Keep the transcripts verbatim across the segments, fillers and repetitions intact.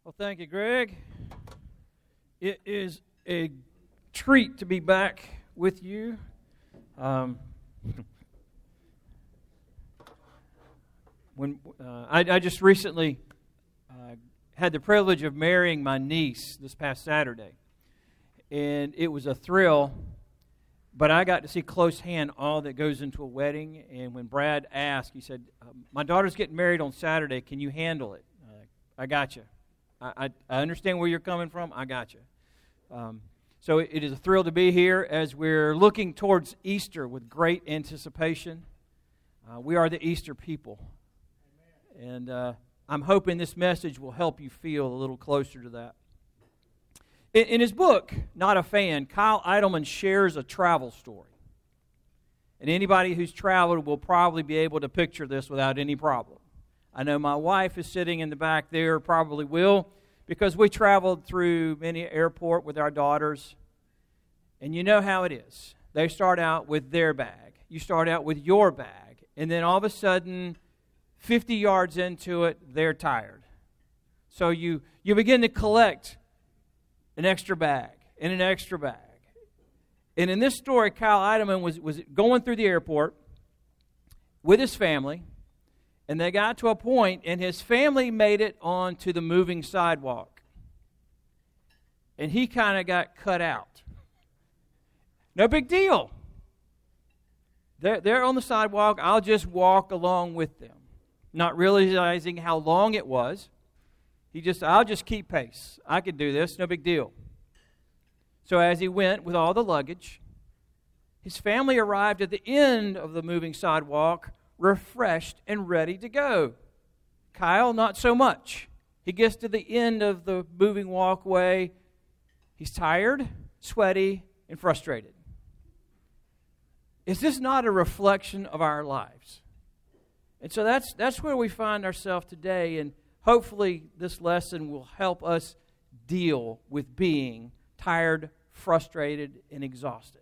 Well, thank you, Greg. It is a treat to be back with you. Um, when uh, I, I just recently uh, had the privilege of marrying my niece this past Saturday, and it was a thrill. But I got to see close hand all that goes into a wedding. And when Brad asked, he said, "My daughter's getting married on Saturday. Can you handle it?" Uh, I got you. I, I understand where you're coming from. I got you. Um, so it, it is a thrill to be here as we're looking towards Easter with great anticipation. Uh, we are the Easter people. Amen. And uh, I'm hoping this message will help you feel a little closer to that. In, in his book, Not a Fan, Kyle Idleman shares a travel story. And anybody who's traveled will probably be able to picture this without any problem. I know my wife is sitting in the back there, probably will, because we traveled through many airports with our daughters. And you know how it is. They start out with their bag. You start out with your bag. And then all of a sudden, fifty yards into it, they're tired. So you, you begin to collect an extra bag and an extra bag. And in this story, Kyle Idleman was, was going through the airport with his family. And they got to a point, and his family made it onto the moving sidewalk. And he kind of got cut out. No big deal. They're, they're on the sidewalk. I'll just walk along with them. Not realizing how long it was. He just, I'll just keep pace. I could do this, no big deal. So as he went with all the luggage, his family arrived at the end of the moving sidewalk, refreshed and ready to go. Kyle, not so much. He gets to the end of the moving walkway. He's tired, sweaty, and frustrated. Is this not a reflection of our lives? And so that's that's where we find ourselves today, and hopefully this lesson will help us deal with being tired, frustrated, and exhausted.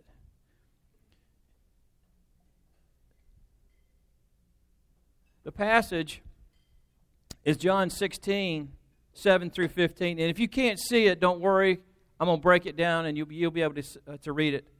The passage is John sixteen, seven through fifteen. And if you can't see it, don't worry. I'm going to break it down and you'll be, you'll be able to, uh, to read it.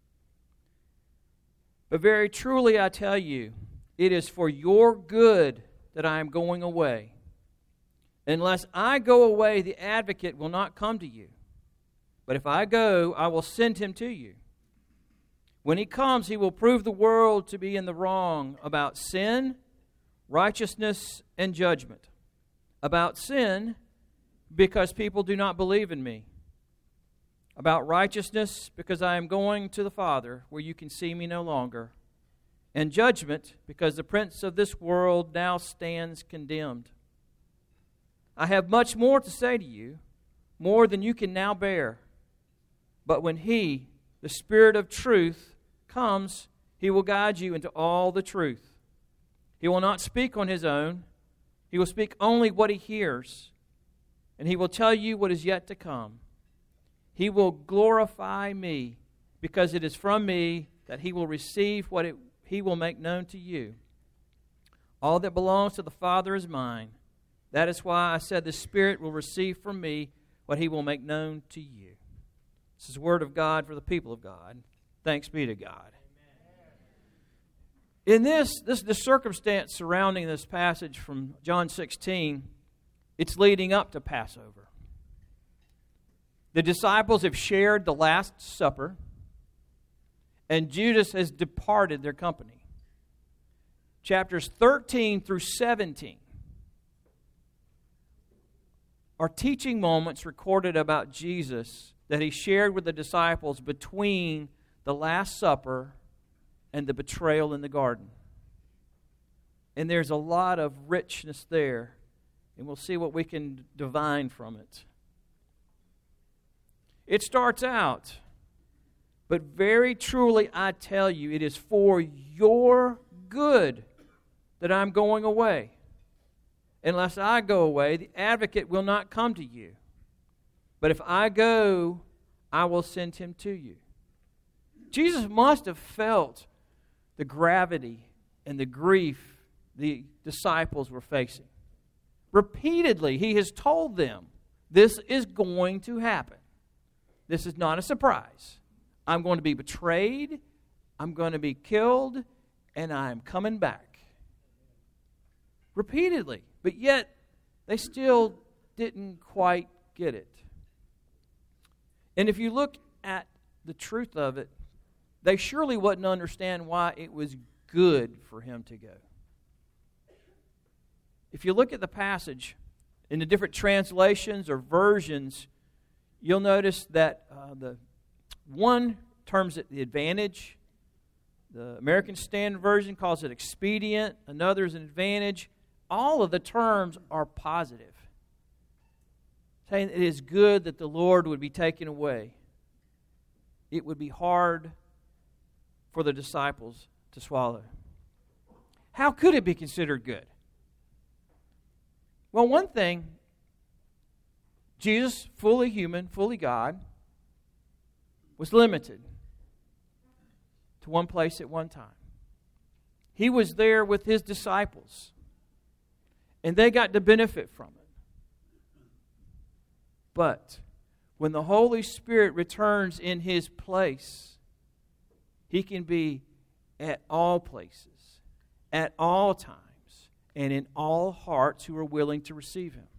But very truly I tell you, it is for your good that I am going away. Unless I go away, the advocate will not come to you. But if I go, I will send him to you. When he comes, he will prove the world to be in the wrong about sin, righteousness, and judgment. About sin, because people do not believe in me. About righteousness, because I am going to the Father, where you can see me no longer. And judgment, because the prince of this world now stands condemned. I have much more to say to you, more than you can now bear. But when He, the Spirit of truth, comes, He will guide you into all the truth. He will not speak on His own. He will speak only what He hears. And He will tell you what is yet to come. He will glorify me, because it is from me that He will receive what it, He will make known to you. All that belongs to the Father is mine. That is why I said the Spirit will receive from me what He will make known to you. This is the word of God for the people of God. Thanks be to God. In this, this the circumstance surrounding this passage from John sixteen, it's leading up to Passover. The disciples have shared the Last Supper, and Judas has departed their company. Chapters thirteen through seventeen are teaching moments recorded about Jesus that He shared with the disciples between the Last Supper and the betrayal in the garden. And there's a lot of richness there, and we'll see what we can divine from it. It starts out, but very truly I tell you, it is for your good that I'm going away. Unless I go away, the advocate will not come to you. But if I go, I will send him to you. Jesus must have felt the gravity and the grief the disciples were facing. Repeatedly, He has told them This is going to happen. This is not a surprise. I'm going to be betrayed, I'm going to be killed, and I'm coming back. Repeatedly. But yet, they still didn't quite get it. And if you look at the truth of it, they surely wouldn't understand why it was good for him to go. If you look at the passage in the different translations or versions, you'll notice that uh, the one terms it the advantage. The American Standard Version calls it expedient. Another is an advantage. All of the terms are positive, saying it is good that the Lord would be taken away. It would be hard for the disciples to swallow. How could it be considered good? Well, one thing, Jesus, fully human, fully God, was limited to one place at one time. He was there with his disciples, and they got to benefit from it. But when the Holy Spirit returns in his place, he can be at all places, at all times, and in all hearts who are willing to receive him.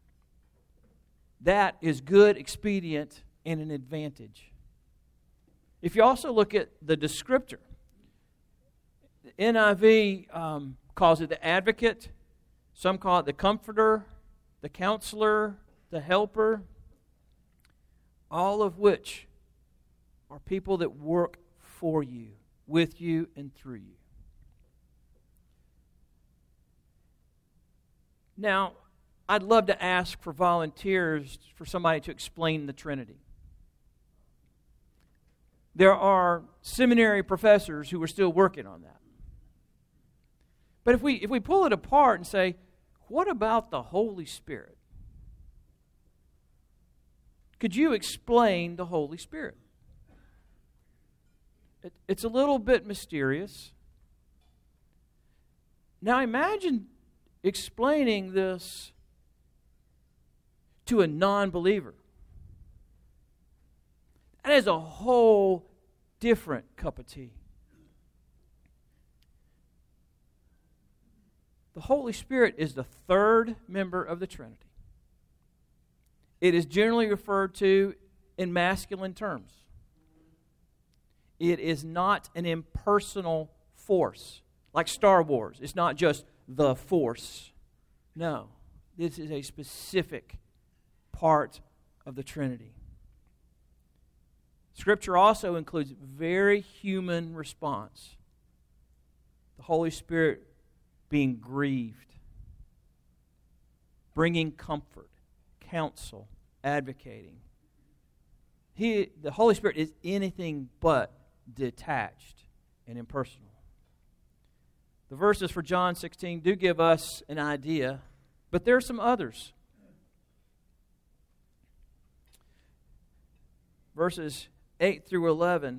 That is good, expedient, and an advantage. If you also look at the descriptor, the N I V um, calls it the advocate. Some call it the comforter, the counselor, the helper. All of which are people that work for you, with you, and through you. Now, I'd love to ask for volunteers for somebody to explain the Trinity. There are seminary professors who are still working on that. But if we if we pull it apart and say, what about the Holy Spirit? Could you explain the Holy Spirit? It, it's a little bit mysterious. Now imagine explaining this to a non-believer. That is a whole different cup of tea. The Holy Spirit is the third member of the Trinity. It is generally referred to in masculine terms. It is not an impersonal force, like Star Wars. It's not just the Force. No, this is a specific part of the Trinity. Scripture also includes very human response. The Holy Spirit being grieved, bringing comfort, counsel, advocating. He, the Holy Spirit is anything but detached and impersonal. The verses for John sixteen do give us an idea, but there are some others. Verses eight through eleven.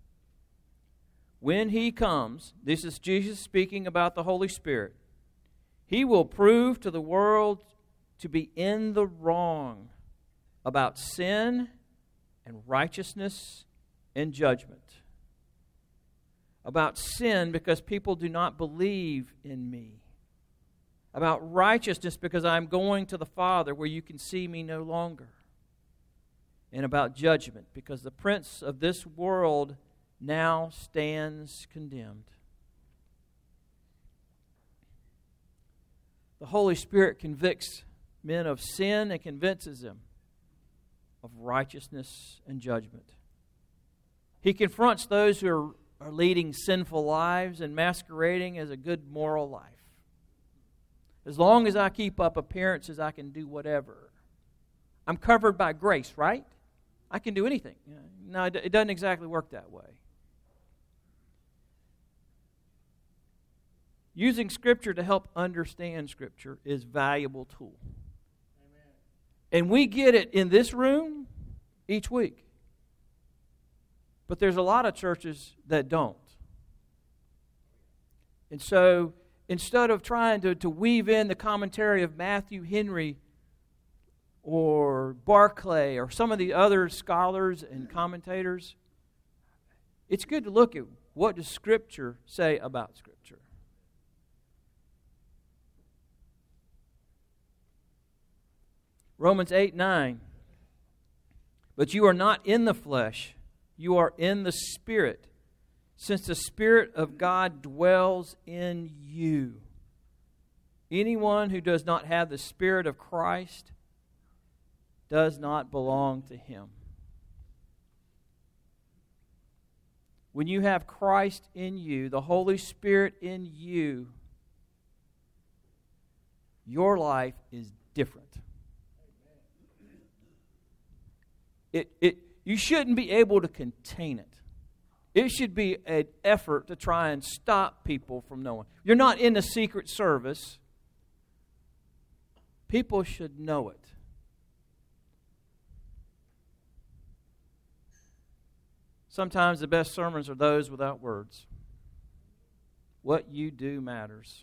When He comes, this is Jesus speaking about the Holy Spirit, He will prove to the world to be in the wrong about sin and righteousness and judgment. About sin because people do not believe in me. About righteousness because I'm going to the Father where you can see me no longer. And about judgment because the prince of this world now stands condemned. The Holy Spirit convicts men of sin and convinces them of righteousness and judgment. He confronts those who are, are leading sinful lives and masquerading as a good moral life. As long as I keep up appearances, I can do whatever. I'm covered by grace, right? I can do anything. No, it doesn't exactly work that way. Using Scripture to help understand Scripture is a valuable tool. Amen. And we get it in this room each week. But there's a lot of churches that don't. And so instead of trying to, to weave in the commentary of Matthew Henry or or Barclay or some of the other scholars and commentators, it's good to look at what does Scripture say about Scripture. Romans eight nine. But you are not in the flesh, you are in the Spirit, since the Spirit of God dwells in you. Anyone who does not have the Spirit of Christ does not belong to Him. When you have Christ in you, the Holy Spirit in you, your life is different. It, it, you shouldn't be able to contain it. It should be an effort to try and stop people from knowing. You're not in the Secret Service. People should know it. Sometimes the best sermons are those without words. What you do matters.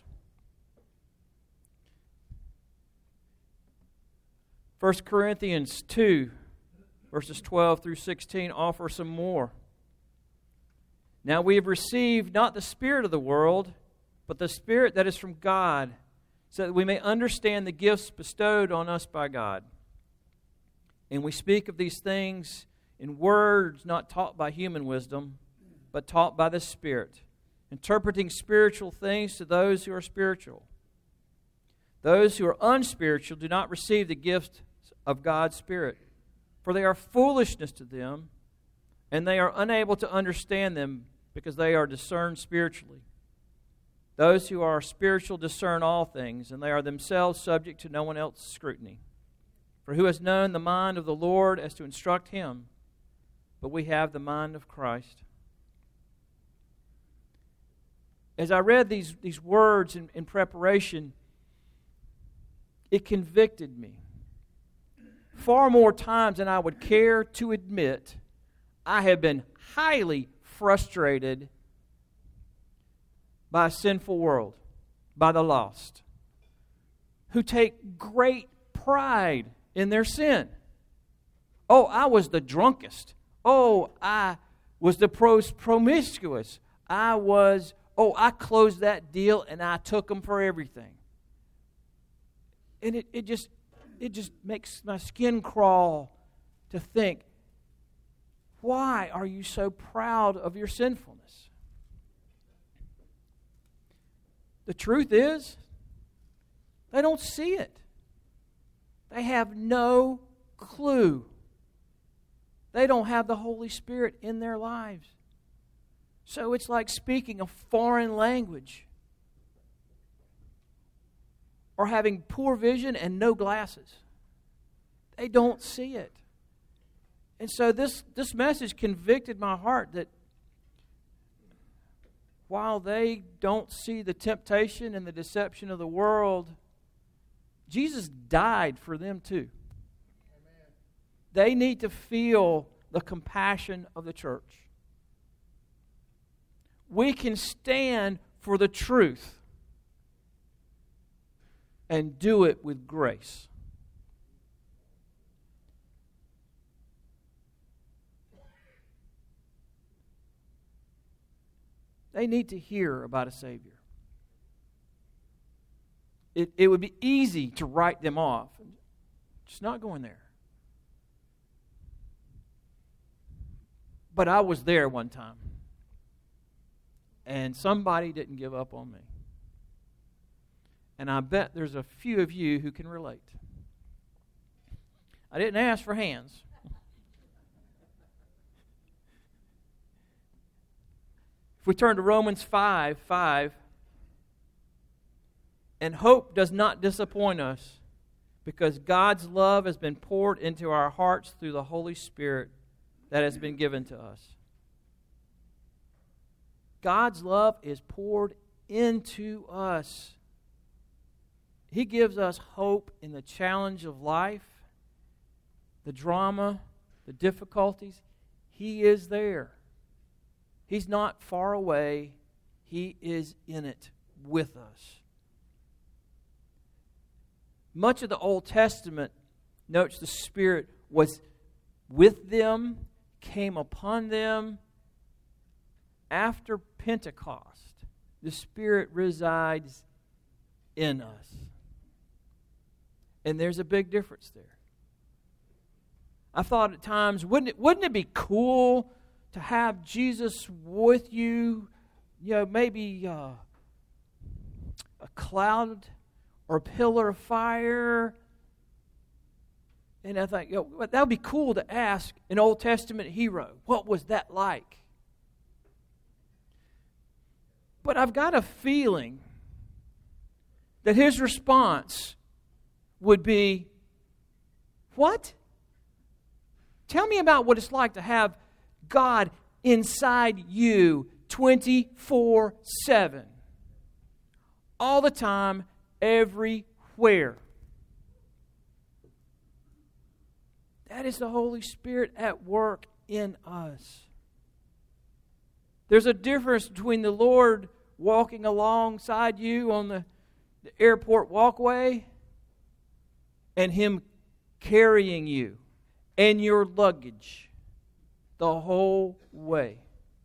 First Corinthians two, verses twelve through sixteen offer some more. Now we have received not the spirit of the world, but the Spirit that is from God, so that we may understand the gifts bestowed on us by God. And we speak of these things in words not taught by human wisdom, but taught by the Spirit, interpreting spiritual things to those who are spiritual. Those who are unspiritual do not receive the gift of God's Spirit, for they are foolishness to them, and they are unable to understand them because they are discerned spiritually. Those who are spiritual discern all things, and they are themselves subject to no one else's scrutiny. For who has known the mind of the Lord as to instruct him? But we have the mind of Christ. As I read these, these words in, in preparation, it convicted me. Far more times than I would care to admit, I have been highly frustrated by a sinful world, by the lost, who take great pride in their sin. Oh, I was the drunkest. Oh, I was the pros- promiscuous. I was, oh, I closed that deal and I took them for everything. And it, it just it just makes my skin crawl to think, why are you so proud of your sinfulness? The truth is, they don't see it. They have no clue. They don't have the Holy Spirit in their lives. So it's like speaking a foreign language, or having poor vision and no glasses. They don't see it. And so this, this message convicted my heart that while they don't see the temptation and the deception of the world, Jesus died for them too. Amen. They need to feel the compassion of the church. We can stand for the truth and do it with grace. They need to hear about a Savior. It, it would be easy to write them off. Just not going there. But I was there one time, and somebody didn't give up on me. And I bet there's a few of you who can relate. I didn't ask for hands. If we turn to Romans five, five, and hope does not disappoint us, because God's love has been poured into our hearts through the Holy Spirit that has been given to us. God's love is poured into us. He gives us hope in the challenge of life, the drama, the difficulties. He is there. He's not far away. He is in it with us. Much of the Old Testament Notice the Spirit was with them, came upon them after Pentecost. The Spirit resides in us. And there's a big difference there. I thought at times, wouldn't it, wouldn't it be cool to have Jesus with you? You know, maybe uh, a cloud or a pillar of fire. And I thought, you know, that would be cool to ask an Old Testament hero. What was that like? But I've got a feeling that his response would be, what? Tell me about what it's like to have God inside you twenty-four seven. All the time, everywhere. That is the Holy Spirit at work in us. There's a difference between the Lord walking alongside you on the, the airport walkway and Him carrying you and your luggage the whole way.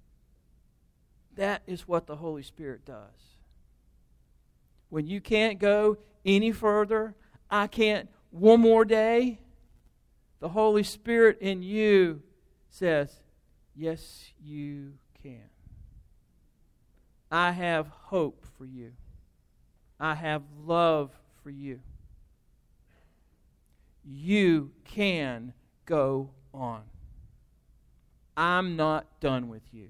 That is what the Holy Spirit does. When you can't go any further, I can't one more day, the Holy Spirit in you says, yes, you can. I have hope for you. I have love for you. You can go on. I'm not done with you.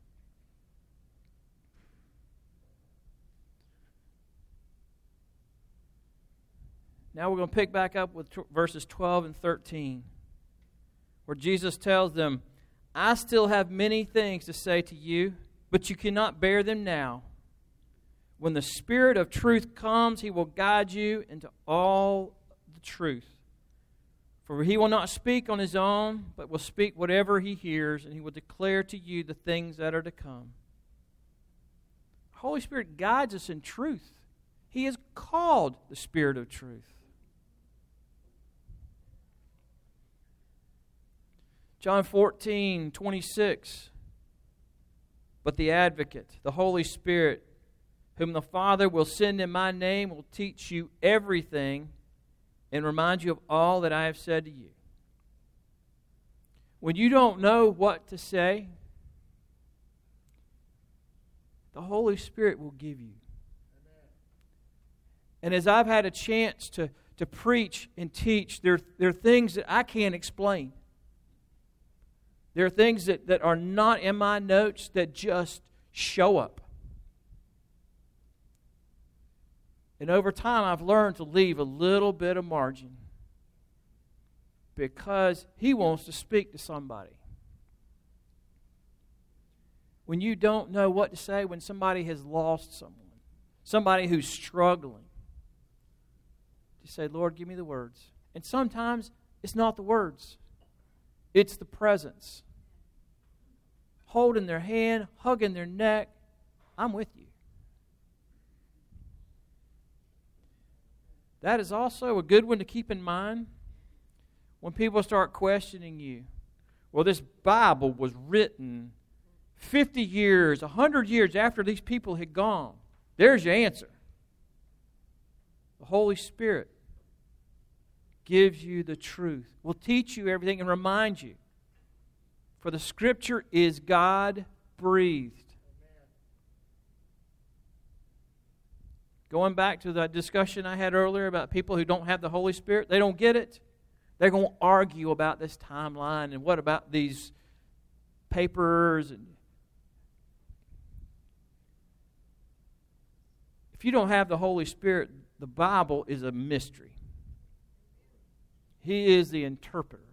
Now we're going to pick back up with t- verses twelve and thirteen, where Jesus tells them, I still have many things to say to you, but you cannot bear them now. When the Spirit of truth comes, He will guide you into all the truth. For He will not speak on His own, but will speak whatever He hears, and He will declare to you the things that are to come. The Holy Spirit guides us in truth. He is called the Spirit of truth. John fourteen twenty-six. But the Advocate, the Holy Spirit, whom the Father will send in my name, will teach you everything and remind you of all that I have said to you. When you don't know what to say, the Holy Spirit will give you. And as I've had a chance to, to preach and teach, there, there are things that I can't explain. There are things that, that are not in my notes that just show up. And over time, I've learned to leave a little bit of margin because He wants to speak to somebody. When you don't know what to say, when somebody has lost someone, somebody who's struggling, you say, Lord, give me the words. And sometimes it's not the words. It's the presence. Holding their hand, hugging their neck. I'm with you. That is also a good one to keep in mind when people start questioning you. Well, this Bible was written fifty years, one hundred years after these people had gone. There's your answer. The Holy Spirit gives you the truth, will teach you everything and remind you. For the Scripture is God-breathed. Going back to the discussion I had earlier about people who don't have the Holy Spirit, they don't get it. They're going to argue about this timeline and what about these papers. And if you don't have the Holy Spirit, the Bible is a mystery. He is the interpreter.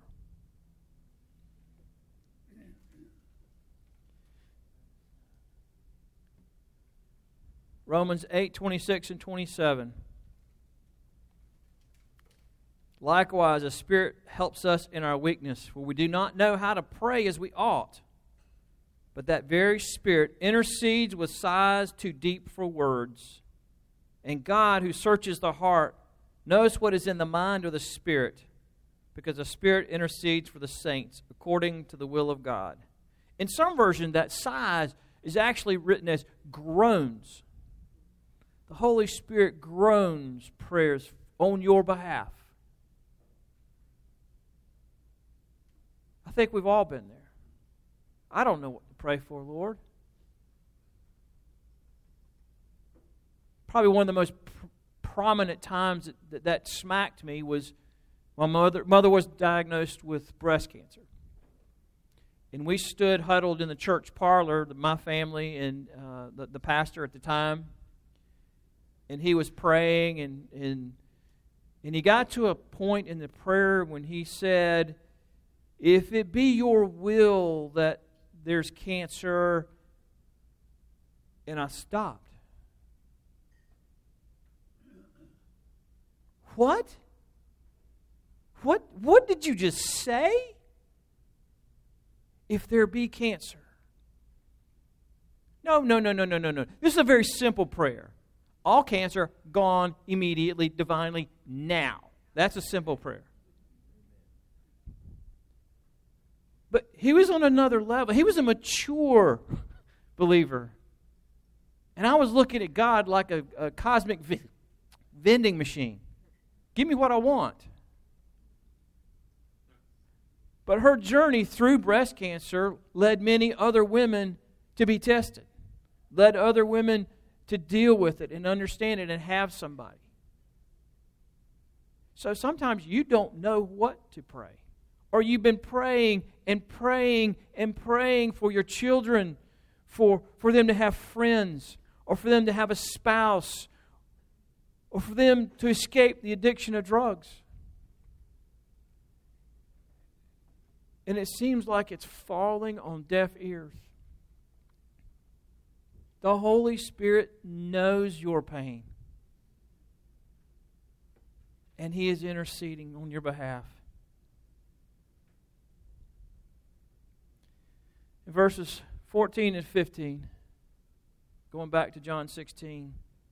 Romans eight, twenty-six and twenty-seven. Likewise, the Spirit helps us in our weakness, for we do not know how to pray as we ought. But that very Spirit intercedes with sighs too deep for words. And God, who searches the heart, knows what is in the mind of the Spirit, because the Spirit intercedes for the saints according to the will of God. In some version, that sighs is actually written as groans. The Holy Spirit groans prayers on your behalf. I think we've all been there. I don't know what to pray for, Lord. Probably one of the most pr- prominent times that, that that smacked me was my mother, mother was diagnosed with breast cancer. And we stood huddled in the church parlor, my family and uh, the, the pastor at the time. And he was praying, and, and, and he got to a point in the prayer when he said, if it be your will that there's cancer, and I stopped. What? What? What did you just say? If there be cancer. No, no, no, no, no, no, no. This is a very simple prayer. All cancer gone immediately, divinely, now. That's a simple prayer. But he was on another level. He was a mature believer. And I was looking at God like a, a cosmic v- vending machine. Give me what I want. But her journey through breast cancer led many other women to be tested. Led other women to deal with it and understand it and have somebody. So sometimes you don't know what to pray. Or you've been praying and praying and praying for your children, for, for them to have friends, or for them to have a spouse, or for them to escape the addiction of drugs. And it seems like it's falling on deaf ears. The Holy Spirit knows your pain. And He is interceding on your behalf. In verses fourteen and fifteen, going back to John sixteen,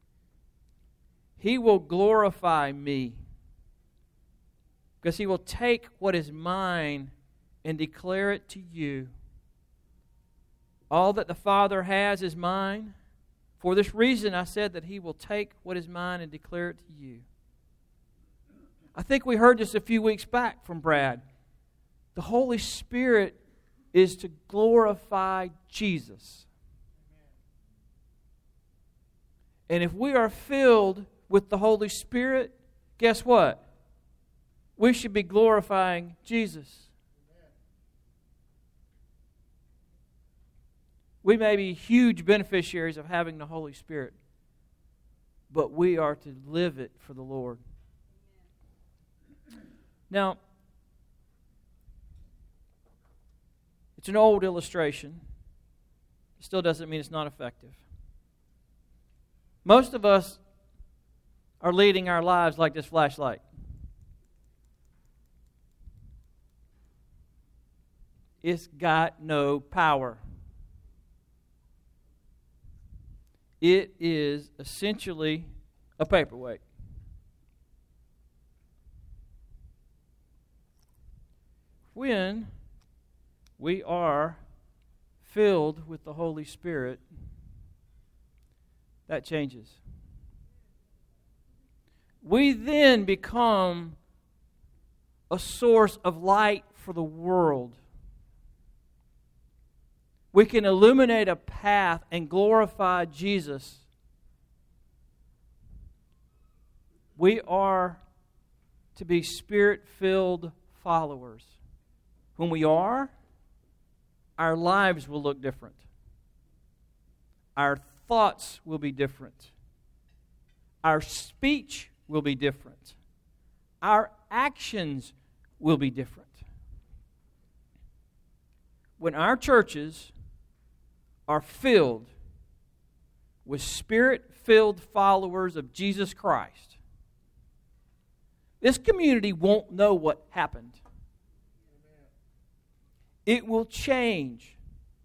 He will glorify me, because He will take what is mine and declare it to you. All that the Father has is mine. For this reason I said that He will take what is mine and declare it to you. I think we heard this a few weeks back from Brad. The Holy Spirit is to glorify Jesus. And if we are filled with the Holy Spirit, guess what? We should be glorifying Jesus. We may be huge beneficiaries of having the Holy Spirit, but we are to live it for the Lord. Now, it's an old illustration. It still doesn't mean it's not effective. Most of us are leading our lives like this flashlight. It's got no power. It is essentially a paperweight. When we are filled with the Holy Spirit, that changes. We then become a source of light for the world. We can illuminate a path and glorify Jesus. We are to be Spirit-filled followers. When we are, our lives will look different. Our thoughts will be different. Our speech will be different. Our actions will be different. When our churches are filled with Spirit-filled followers of Jesus Christ, this community won't know what happened. It will change.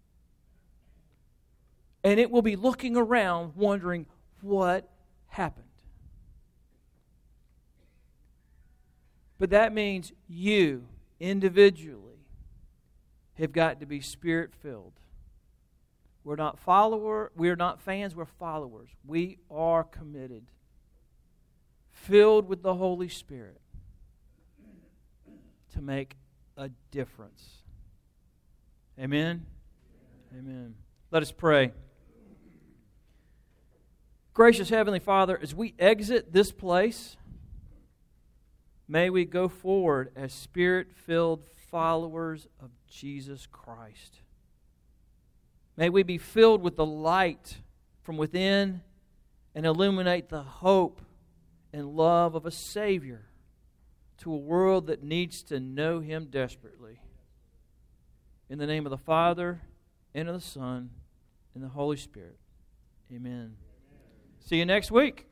And it will be looking around wondering what happened. But that means you, individually, have got to be Spirit-filled. We're not follower, we're not fans, we're followers. We are committed. Filled with the Holy Spirit to make a difference. Amen? Amen. Let us pray. Gracious Heavenly Father, as we exit this place, may we go forward as Spirit-filled followers of Jesus Christ. May we be filled with the light from within and illuminate the hope and love of a Savior to a world that needs to know Him desperately. In the name of the Father, and of the Son, and the Holy Spirit. Amen. See you next week.